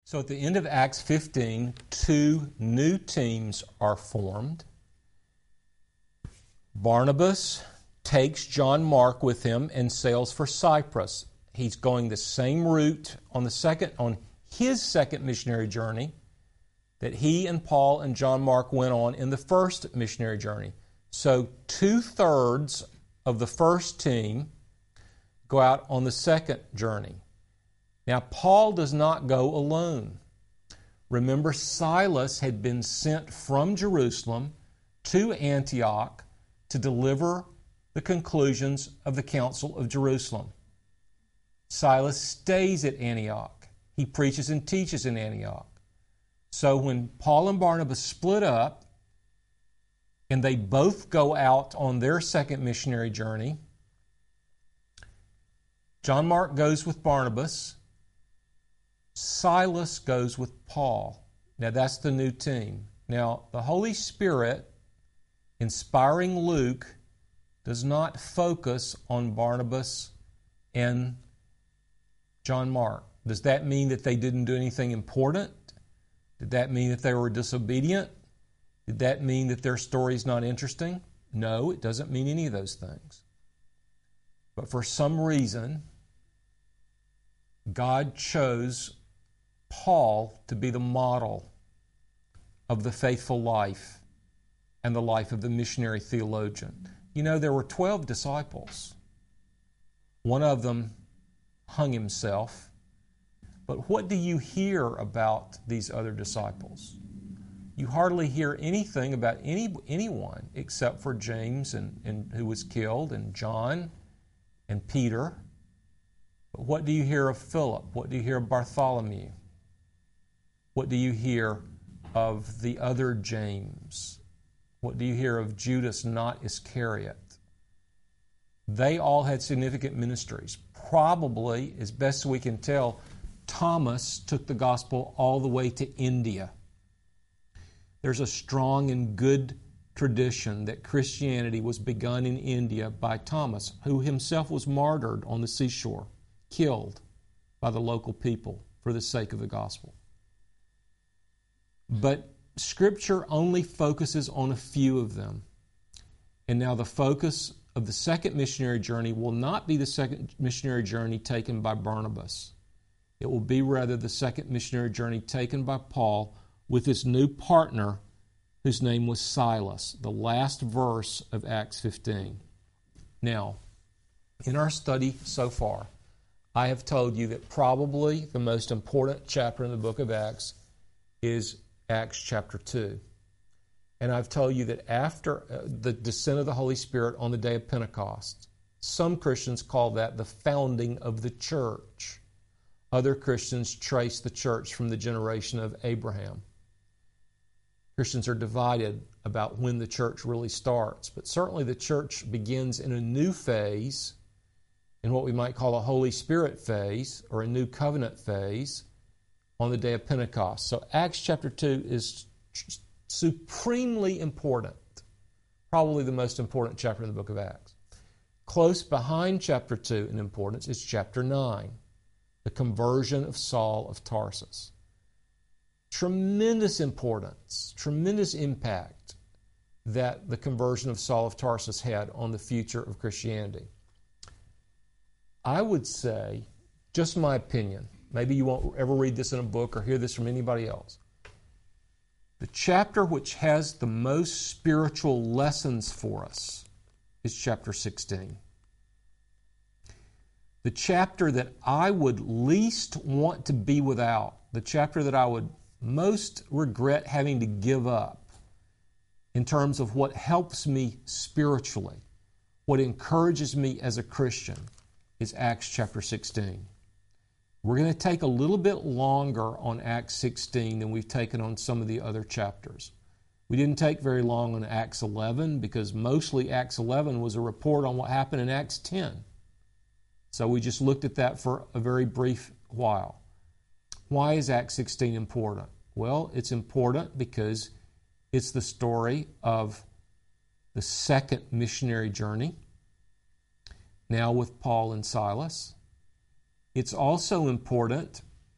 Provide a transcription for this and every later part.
So at the end of Acts 15, two new teams are formed. Barnabas takes John Mark with him and sails for Cyprus. He's going the same route on his second missionary journey that he and Paul and John Mark went on in the first missionary journey. So 2/3 of the first team go out on the second journey. Now, Paul does not go alone. Remember, Silas had been sent from Jerusalem to Antioch to deliver the conclusions of the Council of Jerusalem. Silas stays at Antioch. He preaches and teaches in Antioch. So when Paul and Barnabas split up and they both go out on their second missionary journey, John Mark goes with Barnabas. Silas goes with Paul. Now that's the new team. Now the Holy Spirit, inspiring Luke, does not focus on Barnabas and John Mark. Does that mean that they didn't do anything important? Did that mean that they were disobedient? Did that mean that their story is not interesting? No, it doesn't mean any of those things. But for some reason, God chose Paul to be the model of the faithful life and the life of the missionary theologian. You know, there were 12 disciples. One of them hung himself. But what do you hear about these other disciples? You hardly hear anything about anyone except for James and who was killed, and John and Peter. But what do you hear of Philip? What do you hear of Bartholomew? What do you hear of the other James? What do you hear of Judas, not Iscariot? They all had significant ministries. Probably, as best we can tell, Thomas took the gospel all the way to India. There's a strong and good tradition that Christianity was begun in India by Thomas, who himself was martyred on the seashore, killed by the local people for the sake of the gospel. But Scripture only focuses on a few of them. And now the focus of the second missionary journey will not be the second missionary journey taken by Barnabas. It will be rather the second missionary journey taken by Paul with his new partner, whose name was Silas, the last verse of Acts 15. Now, in our study so far, I have told you that probably the most important chapter in the book of Acts is Acts chapter 2. And I've told you that after the descent of the Holy Spirit on the day of Pentecost, some Christians call that the founding of the church. Other Christians trace the church from the generation of Abraham. Christians are divided about when the church really starts, but certainly the church begins in a new phase, in what we might call a Holy Spirit phase or a new covenant phase, on the day of Pentecost. So Acts chapter 2 is supremely important, probably the most important chapter in the book of Acts. Close behind chapter 2 in importance is chapter 9, the conversion of Saul of Tarsus. Tremendous importance, tremendous impact that the conversion of Saul of Tarsus had on the future of Christianity. I would say, just my opinion, maybe you won't ever read this in a book or hear this from anybody else, the chapter which has the most spiritual lessons for us is chapter 16. The chapter that I would least want to be without, the chapter that I would most regret having to give up in terms of what helps me spiritually, what encourages me as a Christian, is Acts chapter 16. We're going to take a little bit longer on Acts 16 than we've taken on some of the other chapters. We didn't take very long on Acts 11 because mostly Acts 11 was a report on what happened in Acts 10. So we just looked at that for a very brief while. Why is Acts 16 important? Well, it's important because it's the story of the second missionary journey, now with Paul and Silas. It's also important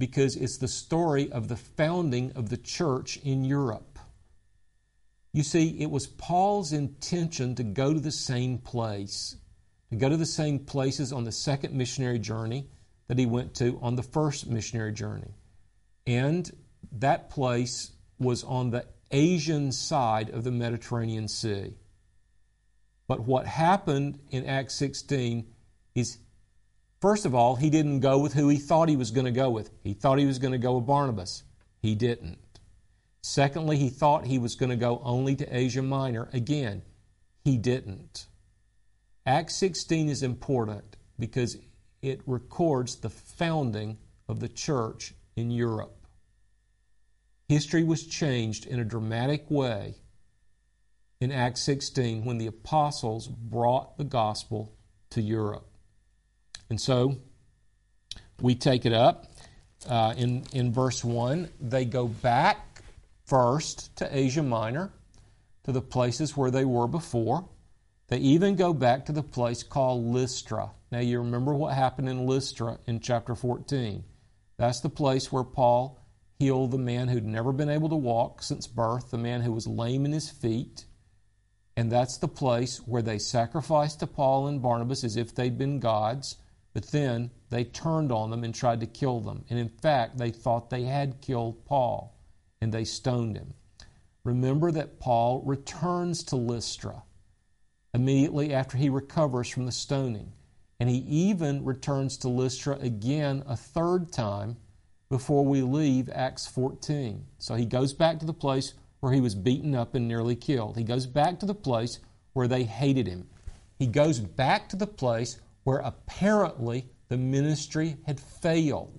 because it's the story of the founding of the church in Europe. You see, it was Paul's intention to go to the same place, to go to the same places on the second missionary journey that he went to on the first missionary journey. And that place was on the Asian side of the Mediterranean Sea. But what happened in Acts 16 is, first of all, he didn't go with who he thought he was going to go with. He thought he was going to go with Barnabas. He didn't. Secondly, he thought he was going to go only to Asia Minor. Again, he didn't. Acts 16 is important because it records the founding of the church in Europe. History was changed in a dramatic way in Acts 16 when the apostles brought the gospel to Europe. And so we take it up in verse 1. They go back first to Asia Minor, to the places where they were before. They even go back to the place called Lystra. Now you remember what happened in Lystra in chapter 14. That's the place where Paul healed the man who'd never been able to walk since birth, the man who was lame in his feet. And that's the place where they sacrificed to Paul and Barnabas as if they'd been gods, but then they turned on them and tried to kill them. And in fact, they thought they had killed Paul, and they stoned him. Remember that Paul returns to Lystra immediately after he recovers from the stoning. And he even returns to Lystra again a third time before we leave Acts 14. So he goes back to the place where he was beaten up and nearly killed. He goes back to the place where they hated him. He goes back to the place where apparently the ministry had failed.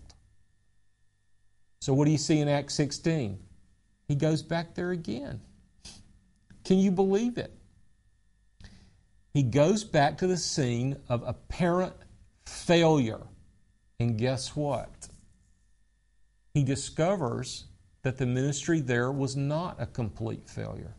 So what do you see in Acts 16? He goes back there again. Can you believe it? He goes back to the scene of apparent failure. And guess what? He discovers that the ministry there was not a complete failure.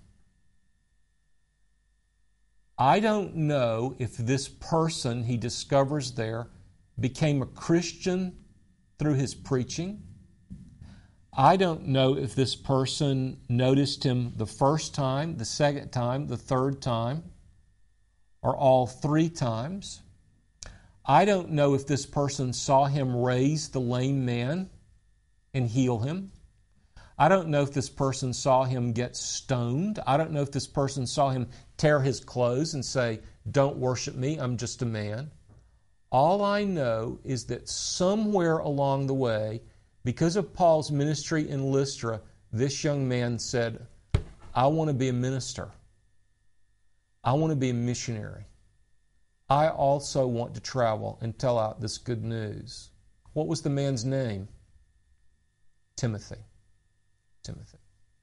I don't know if this person he discovers there became a Christian through his preaching. I don't know if this person noticed him the first time, the second time, the third time, or all three times. I don't know if this person saw him raise the lame man and heal him. I don't know if this person saw him get stoned. I don't know if this person saw him tear his clothes and say, "Don't worship me, I'm just a man." All I know is that somewhere along the way, because of Paul's ministry in Lystra, this young man said, "I want to be a minister. I want to be a missionary. I also want to travel and tell out this good news." What was the man's name? Timothy. Timothy.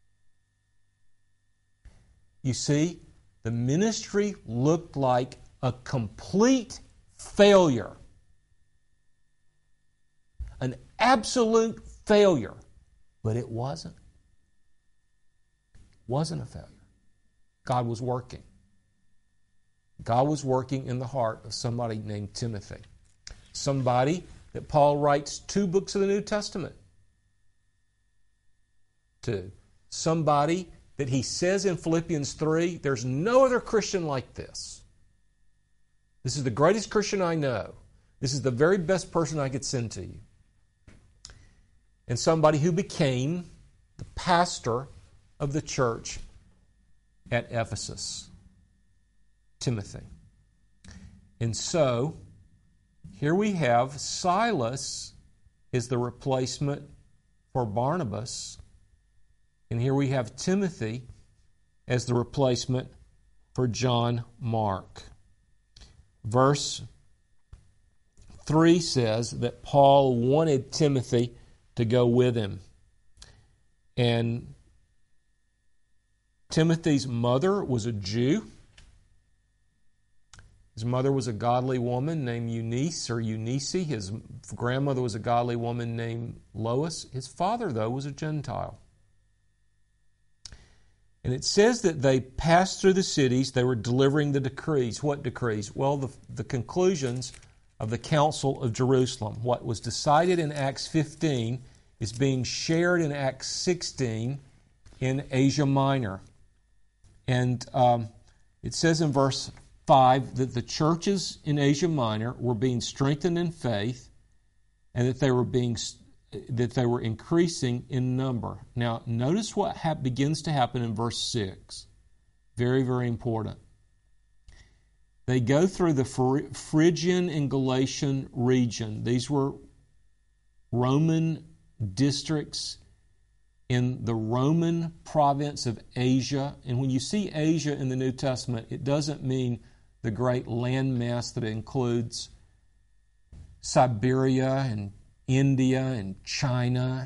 You see, the ministry looked like a complete failure. An absolute failure. But it wasn't. It wasn't a failure. God was working. God was working in the heart of somebody named Timothy. Somebody that Paul writes 2 books of the New Testament to. Somebody that he says in Philippians 3, there's no other Christian like this. This is the greatest Christian I know. This is the very best person I could send to you. And somebody who became the pastor of the church at Ephesus. Timothy. And so, here we have Silas is the replacement for Barnabas. And here we have Timothy as the replacement for John Mark. Verse 3 says that Paul wanted Timothy to go with him. And Timothy's mother was a Jew. His mother was a godly woman named Eunice or Eunice. His grandmother was a godly woman named Lois. His father, though, was a Gentile. And it says that they passed through the cities. They were delivering the decrees. What decrees? Well, the conclusions of the Council of Jerusalem. What was decided in Acts 15 is being shared in Acts 16 in Asia Minor. And it says in verse 5 that the churches in Asia Minor were being strengthened in faith and that they were increasing in number. Now, notice what begins to happen in verse 6. Very, very important. They go through the Phrygian and Galatian region. These were Roman districts in the Roman province of Asia. And when you see Asia in the New Testament, it doesn't mean the great landmass that includes Siberia and India and China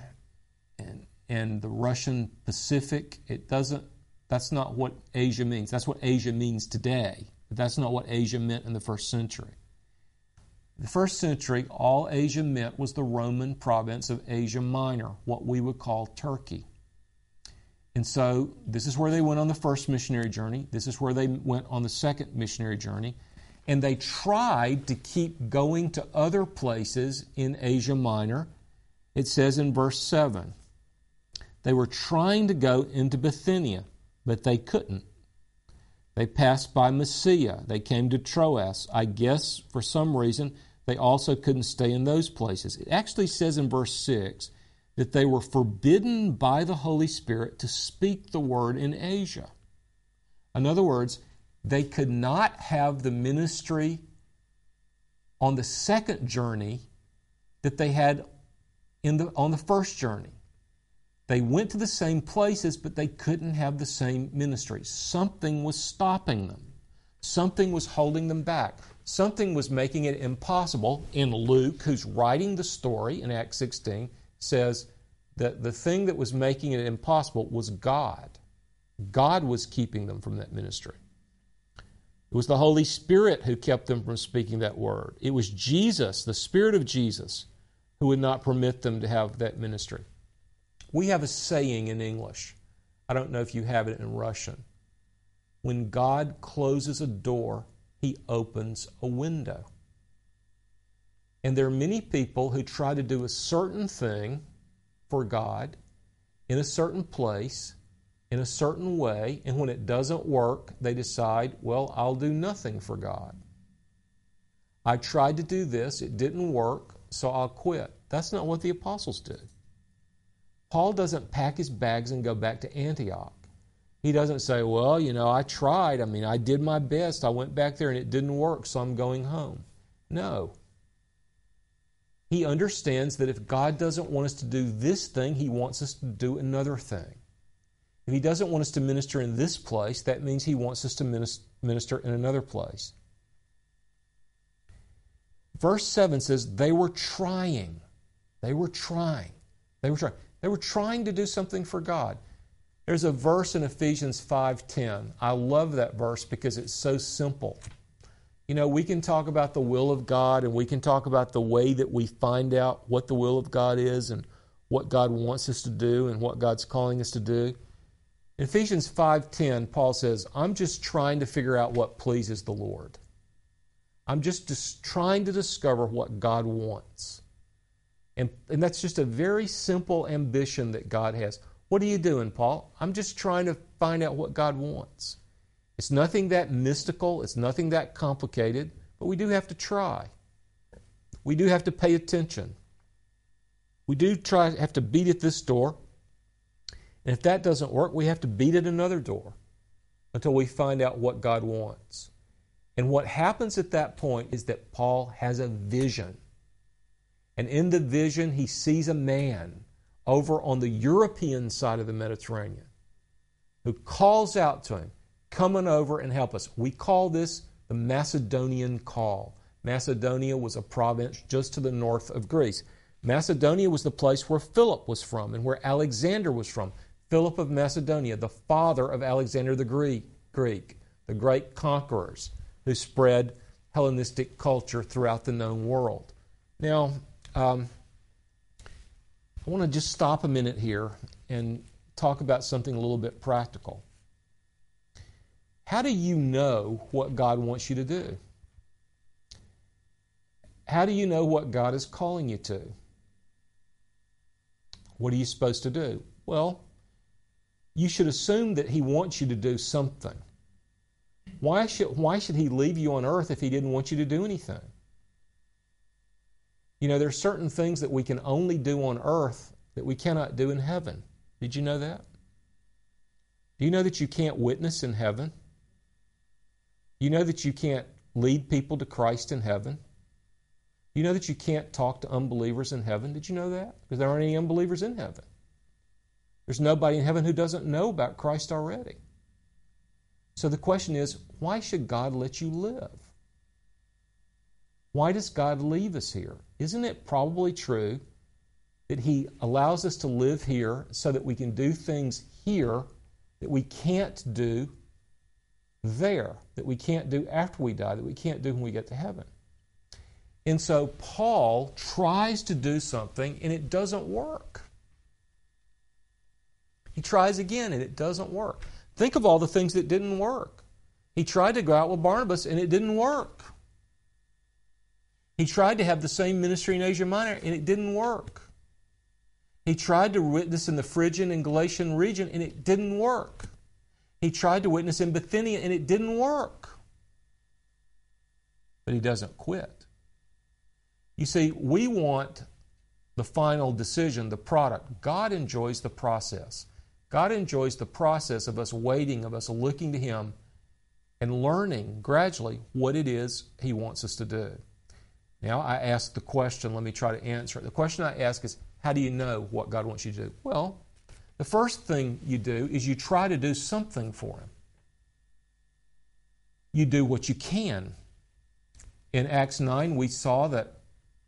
and the Russian Pacific. That's not what Asia means. That's what Asia means today. But that's not what Asia meant in the first century. The first century, all Asia meant was the Roman province of Asia Minor, what we would call Turkey. And so this is where they went on the first missionary journey. This is where they went on the second missionary journey. And they tried to keep going to other places in Asia Minor. It says in verse 7, they were trying to go into Bithynia, but they couldn't. They passed by Mysia. They came to Troas. I guess for some reason they also couldn't stay in those places. It actually says in verse 6 that they were forbidden by the Holy Spirit to speak the word in Asia. In other words, they could not have the ministry on the second journey that they had on the first journey. They went to the same places, but they couldn't have the same ministry. Something was stopping them. Something was holding them back. Something was making it impossible. And Luke, who's writing the story in Acts 16, says that the thing that was making it impossible was God. God was keeping them from that ministry. It was the Holy Spirit who kept them from speaking that word. It was Jesus, the Spirit of Jesus, who would not permit them to have that ministry. We have a saying in English. I don't know if you have it in Russian. When God closes a door, He opens a window. And there are many people who try to do a certain thing for God in a certain place, in a certain way, and when it doesn't work, they decide, well, I'll do nothing for God. I tried to do this, it didn't work, so I'll quit. That's not what the apostles did. Paul doesn't pack his bags and go back to Antioch. He doesn't say, well, I tried. I did my best. I went back there and it didn't work, so I'm going home. No. He understands that if God doesn't want us to do this thing, He wants us to do another thing. If He doesn't want us to minister in this place, that means He wants us to minister in another place. Verse 7 says, they were trying. They were trying. They were trying. They were trying to do something for God. There's a verse in Ephesians 5:10. I love that verse because it's so simple. We can talk about the will of God and we can talk about the way that we find out what the will of God is and what God wants us to do and what God's calling us to do. In Ephesians 5:10, Paul says, I'm just trying to figure out what pleases the Lord. I'm just trying to discover what God wants. And that's just a very simple ambition that God has. What are you doing, Paul? I'm just trying to find out what God wants. It's nothing that mystical. It's nothing that complicated. But we do have to try. We do have to pay attention. We do have to beat at this door. And if that doesn't work, we have to beat at another door until we find out what God wants. And what happens at that point is that Paul has a vision. And in the vision, he sees a man over on the European side of the Mediterranean who calls out to him, come on over and help us. We call this the Macedonian call. Macedonia was a province just to the north of Greece. Macedonia was the place where Philip was from and where Alexander was from. Philip of Macedonia, the father of Alexander the Greek, the great conquerors who spread Hellenistic culture throughout the known world. Now, I want to just stop a minute here and talk about something a little bit practical. How do you know what God wants you to do? How do you know what God is calling you to? What are you supposed to do? Well, you should assume that He wants you to do something. Why should He leave you on earth if He didn't want you to do anything? You know, there are certain things that we can only do on earth that we cannot do in heaven. Did you know that? Do you know that you can't witness in heaven? You know that you can't lead people to Christ in heaven? You know that you can't talk to unbelievers in heaven? Did you know that? Because there aren't any unbelievers in heaven. There's nobody in heaven who doesn't know about Christ already. So the question is, why should God let you live? Why does God leave us here? Isn't it probably true that He allows us to live here so that we can do things here that we can't do there, that we can't do after we die, that we can't do when we get to heaven? And so Paul tries to do something and it doesn't work. He tries again and it doesn't work. Think of all the things that didn't work. He tried to go out with Barnabas and it didn't work. He tried to have the same ministry in Asia Minor and it didn't work. He tried to witness in the Phrygian and Galatian region and it didn't work. He tried to witness in Bithynia and it didn't work. But he doesn't quit. You see, we want the final decision, the product. God enjoys the process. God enjoys the process of us waiting, of us looking to Him and learning gradually what it is He wants us to do. Now, I ask the question, let me try to answer it. The question I ask is, how do you know what God wants you to do? Well, the first thing you do is you try to do something for Him. You do what you can. In Acts 9, we saw that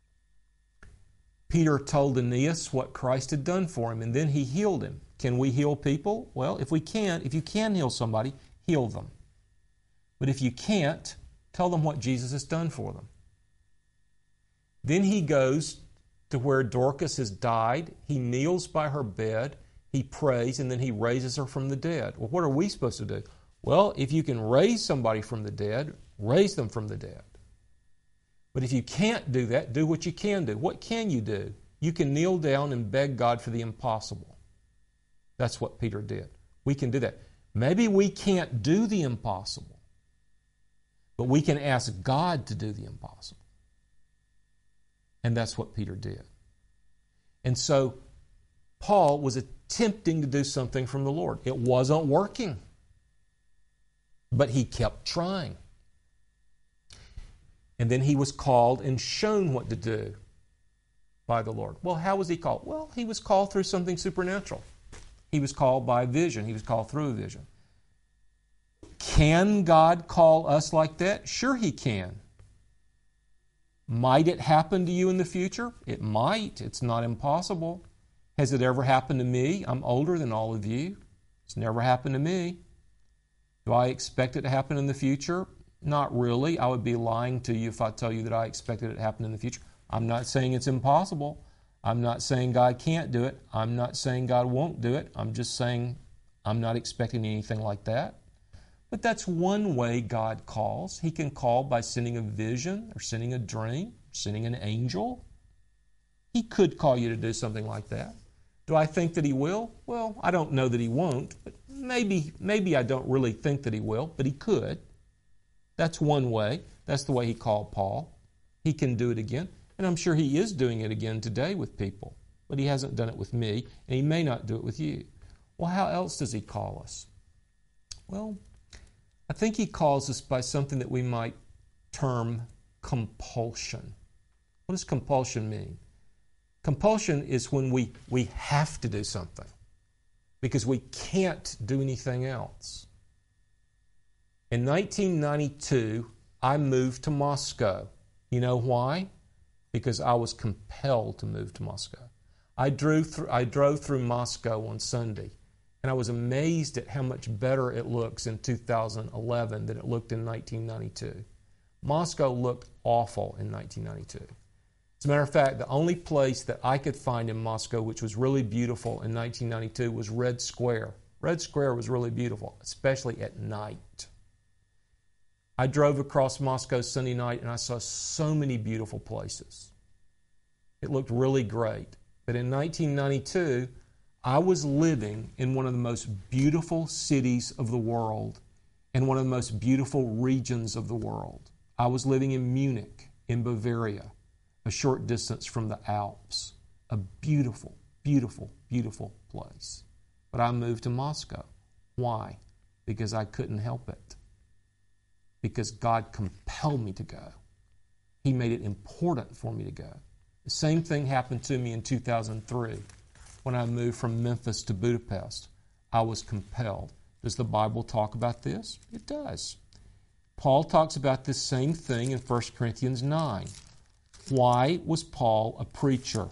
Peter told Aeneas what Christ had done for him, and then he healed him. Can we heal people? Well, if you can heal somebody, heal them. But if you can't, tell them what Jesus has done for them. Then he goes to where Dorcas has died. He kneels by her bed, he prays, and then he raises her from the dead. Well, what are we supposed to do? Well, if you can raise somebody from the dead, raise them from the dead. But if you can't do that, do what you can do. What can you do? You can kneel down and beg God for the impossible. That's what Peter did. We can do that. Maybe we can't do the impossible, but we can ask God to do the impossible. And that's what Peter did. And so Paul was attempting to do something from the Lord. It wasn't working, but he kept trying. And then he was called and shown what to do by the Lord. Well, how was he called? Well, he was called through something supernatural. He was called by vision. He was called through a vision. Can God call us like that? Sure He can. Might it happen to you in the future? It might. It's not impossible. Has it ever happened to me? I'm older than all of you. It's never happened to me. Do I expect it to happen in the future? Not really. I would be lying to you if I tell you that I expected it to happen in the future. I'm not saying it's impossible. I'm not saying God can't do it. I'm not saying God won't do it. I'm just saying I'm not expecting anything like that. But that's one way God calls. He can call by sending a vision or sending a dream, sending an angel. He could call you to do something like that. Do I think that He will? Well, I don't know that He won't. But maybe I don't really think that He will, but He could. That's one way. That's the way He called Paul. He can do it again. And I'm sure He is doing it again today with people. But He hasn't done it with me, and He may not do it with you. Well, how else does He call us? Well, I think He calls us by something that we might term compulsion. What does compulsion mean? Compulsion is when we have to do something because we can't do anything else. In 1992, I moved to Moscow. You know why? Because I was compelled to move to Moscow. I drove through Moscow on Sunday, and I was amazed at how much better it looks in 2011 than it looked in 1992. Moscow looked awful in 1992. As a matter of fact, the only place that I could find in Moscow which was really beautiful in 1992 was Red Square. Red Square was really beautiful, especially at night. I drove across Moscow Sunday night and I saw so many beautiful places. It looked really great. that in 1992, I was living in one of the most beautiful cities of the world and one of the most beautiful regions of the world. I was living in Munich, in Bavaria, a short distance from the Alps. A beautiful, beautiful, beautiful place. But I moved to Moscow. Why? Because I couldn't help it. Because God compelled me to go. He made it important for me to go. The same thing happened to me in 2003 when I moved from Memphis to Budapest. I was compelled. Does the Bible talk about this? It does. Paul talks about this same thing in 1 Corinthians 9. Why was Paul a preacher?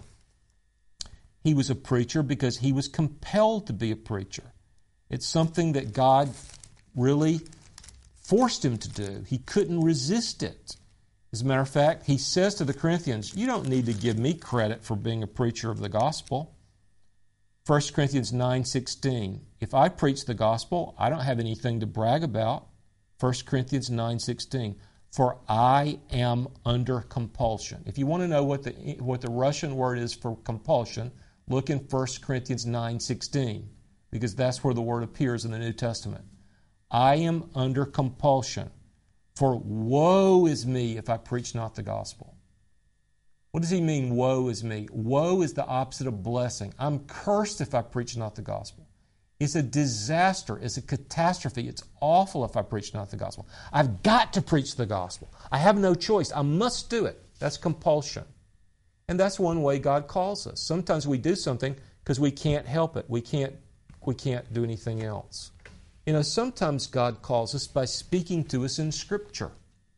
He was a preacher because he was compelled to be a preacher. It's something that God really forced him to do. He couldn't resist it. As a matter of fact, he says to the Corinthians, you don't need to give me credit for being a preacher of the gospel. 1 Corinthians 9:16. If I preach the gospel, I don't have anything to brag about. 1 Corinthians 9:16. For I am under compulsion. If you want to know what the Russian word is for compulsion, look in 1 Corinthians 9:16, because that's where the word appears in the New Testament. I am under compulsion, for woe is me if I preach not the gospel. What does he mean, woe is me? Woe is the opposite of blessing. I'm cursed if I preach not the gospel. It's a disaster. It's a catastrophe. It's awful if I preach not the gospel. I've got to preach the gospel. I have no choice. I must do it. That's compulsion. And that's one way God calls us. Sometimes we do something because we can't help it. We can't do anything else. You know, sometimes God calls us by speaking to us in Scripture.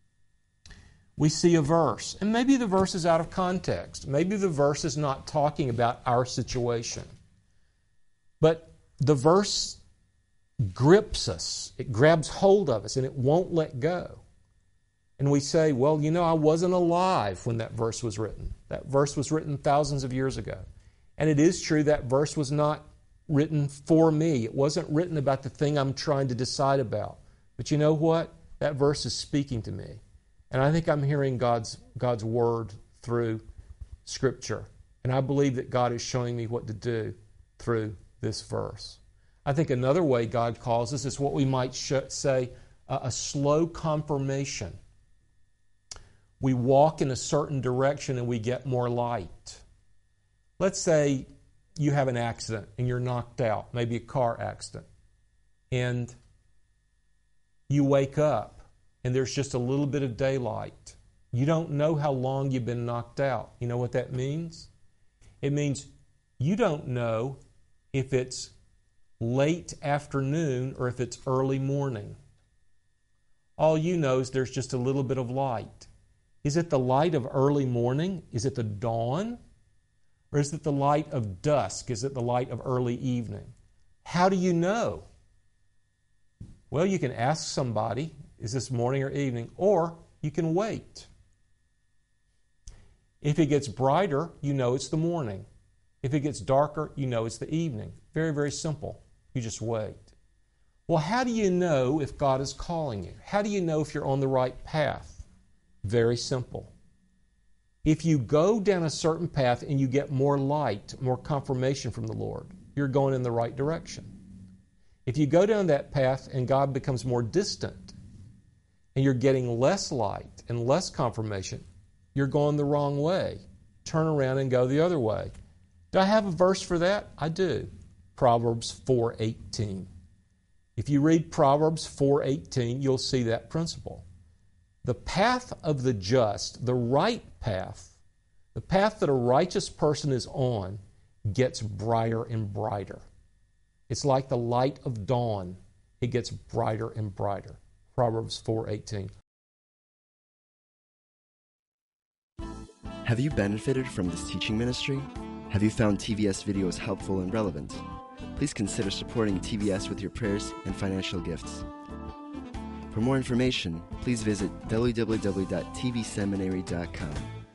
We see a verse, and maybe the verse is out of context. Maybe the verse is not talking about our situation. But the verse grips us. It grabs hold of us, and it won't let go. And we say, well, you know, I wasn't alive when that verse was written. That verse was written thousands of years ago. And it is true that verse was not written for me. It wasn't written about the thing I'm trying to decide about. But you know what? That verse is speaking to me. And I think I'm hearing God's word through Scripture. And I believe that God is showing me what to do through this verse. I think another way God calls us is what we might say a slow confirmation. We walk in a certain direction and we get more light. Let's say you have an accident and you're knocked out, maybe a car accident, and you wake up and there's just a little bit of daylight. You don't know how long you've been knocked out. You know what that means? It means you don't know if it's late afternoon or if it's early morning. All you know is there's just a little bit of light. Is it the light of early morning? Is it the dawn? Or is it the light of dusk? Is it the light of early evening? How do you know? Well, you can ask somebody, is this morning or evening? Or you can wait. If it gets brighter, you know it's the morning. If it gets darker, you know it's the evening. Very, very simple. You just wait. Well, how do you know if God is calling you? How do you know if you're on the right path? Very simple. If you go down a certain path and you get more light, more confirmation from the Lord, you're going in the right direction. If you go down that path and God becomes more distant and you're getting less light and less confirmation, you're going the wrong way. Turn around and go the other way. Do I have a verse for that? I do. Proverbs 4:18. If you read Proverbs 4:18, you'll see that principle. The path of the just, the right path, the path that a righteous person is on, gets brighter and brighter. It's like the light of dawn. It gets brighter and brighter. Proverbs 4:18. Have you benefited from this teaching ministry? Have you found TVS videos helpful and relevant? Please consider supporting TVS with your prayers and financial gifts. For more information, please visit www.tvseminary.com.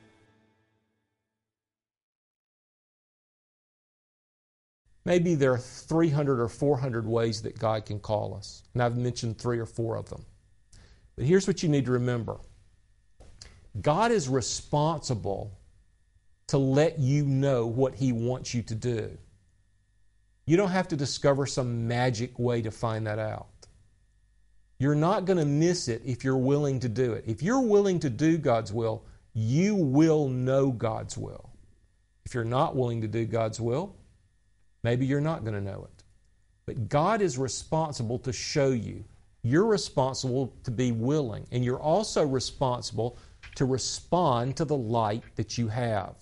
Maybe there are 300 or 400 ways that God can call us, and I've mentioned 3 or 4 of them. But here's what you need to remember. God is responsible to let you know what He wants you to do. You don't have to discover some magic way to find that out. You're not going to miss it if you're willing to do it. If you're willing to do God's will, you will know God's will. If you're not willing to do God's will, maybe you're not going to know it. But God is responsible to show you. You're responsible to be willing, and you're also responsible to respond to the light that you have.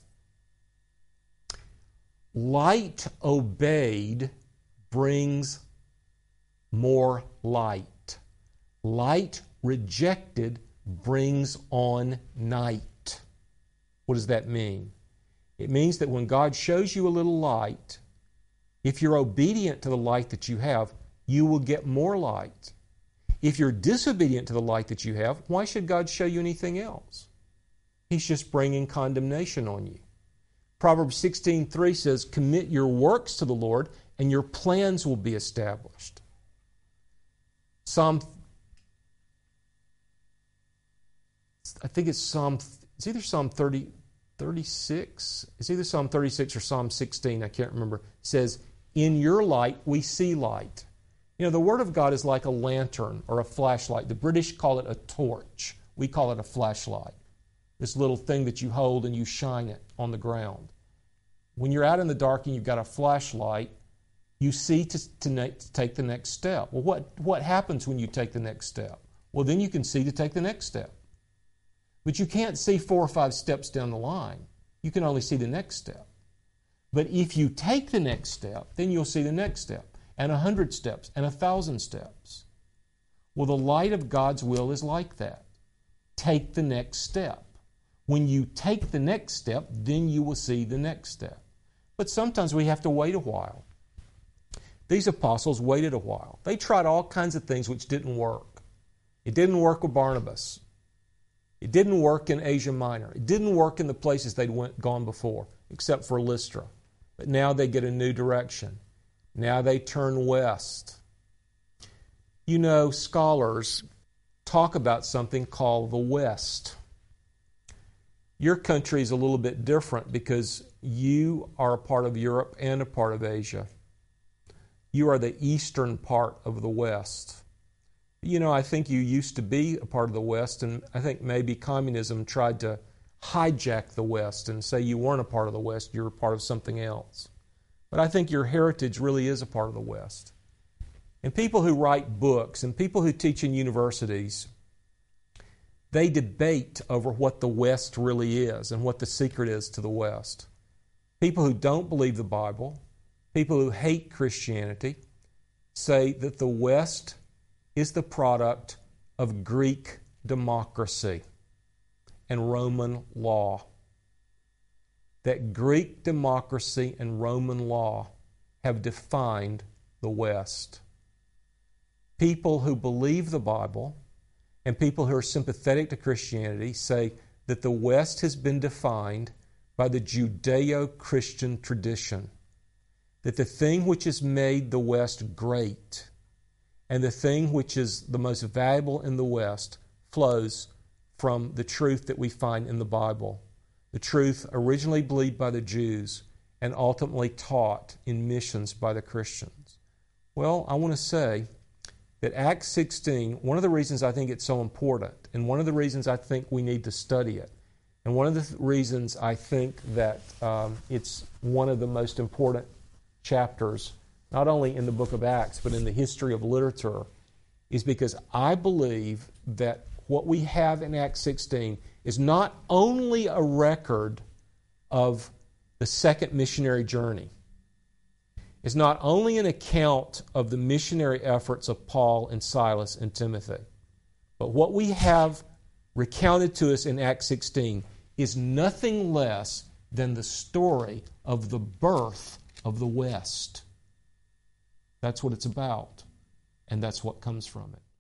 Light obeyed brings more light. Light rejected brings on night. What does that mean? It means that when God shows you a little light, if you're obedient to the light that you have, you will get more light. If you're disobedient to the light that you have, why should God show you anything else? He's just bringing condemnation on you. Proverbs 16:3 says, "Commit your works to the Lord, and your plans will be established." It's either Psalm 36. It's either Psalm 36 or Psalm 16. I can't remember. It says, "In your light we see light." You know, the Word of God is like a lantern or a flashlight. The British call it a torch. We call it a flashlight. This little thing that you hold and you shine it on the ground. When you're out in the dark and you've got a flashlight, you see to take the next step. Well, what happens when you take the next step? Well, then you can see to take the next step. But you can't see 4 or 5 steps down the line. You can only see the next step. But if you take the next step, then you'll see the next step, and 100 steps, and 1,000 steps. Well, the light of God's will is like that. Take the next step. When you take the next step, then you will see the next step. But sometimes we have to wait a while. These apostles waited a while. They tried all kinds of things which didn't work. It didn't work with Barnabas. It didn't work in Asia Minor. It didn't work in the places they'd gone before, except for Lystra. But now they get a new direction. Now they turn west. You know, scholars talk about something called the West. Your country is a little bit different because you are a part of Europe and a part of Asia. You are the eastern part of the West. You know, I think you used to be a part of the West, and I think maybe communism tried to hijack the West and say you weren't a part of the West, you're a part of something else. But I think your heritage really is a part of the West. And people who write books and people who teach in universities, they debate over what the West really is and what the secret is to the West. People who don't believe the Bible, people who hate Christianity, say that the West is the product of Greek democracy and Roman law. That Greek democracy and Roman law have defined the West. People who believe the Bible and people who are sympathetic to Christianity say that the West has been defined by the Judeo-Christian tradition. That the thing which has made the West great and the thing which is the most valuable in the West flows from the truth that we find in the Bible. The truth originally believed by the Jews and ultimately taught in missions by the Christians. Well, I want to say that Acts 16, one of the reasons I think it's so important, and one of the reasons I think we need to study it, and one of the reasons I think that it's one of the most important chapters, not only in the book of Acts, but in the history of literature, is because I believe that what we have in Acts 16 is not only a record of the second missionary journey. It's not only an account of the missionary efforts of Paul and Silas and Timothy, but what we have recounted to us in Acts 16 is nothing less than the story of the birth of the West. That's what it's about, and that's what comes from it.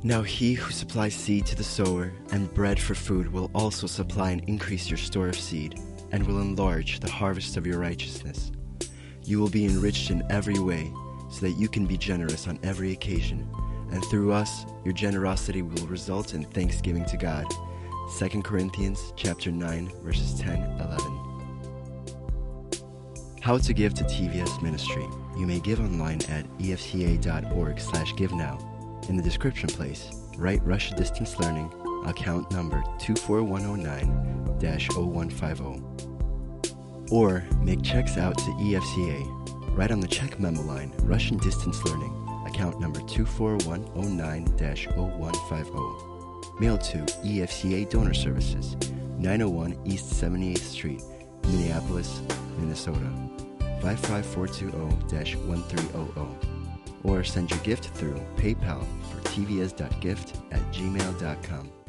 Now he who supplies seed to the sower and bread for food will also supply and increase your store of seed, and will enlarge the harvest of your righteousness. You will be enriched in every way, so that you can be generous on every occasion, and through us, your generosity will result in thanksgiving to God. 2 Corinthians chapter 9, verses 10-11. How to give to TVS Ministry. You may give online at efca.org/givenow. In the description place, write Russia Distance Learning, account number 24109-0150. Or make checks out to EFCA. Write on the check memo line, Russian Distance Learning, account number 24109-0150. Mail to EFCA Donor Services, 901 East 78th Street, Minneapolis, Minnesota, 55420-1300. Or send your gift through PayPal for tvs.gift@gmail.com.